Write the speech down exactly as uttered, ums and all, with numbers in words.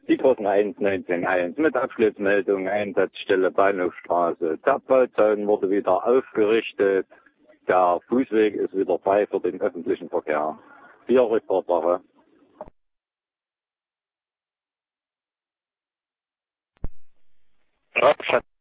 Dietrosen eins neunzehn eins mit Abschlussmeldung, Einsatzstelle Bahnhofstraße. Der Bauzaun wurde wieder aufgerichtet. Der Fußweg ist wieder frei für den öffentlichen Verkehr. Vier Reportere. Hauptstadt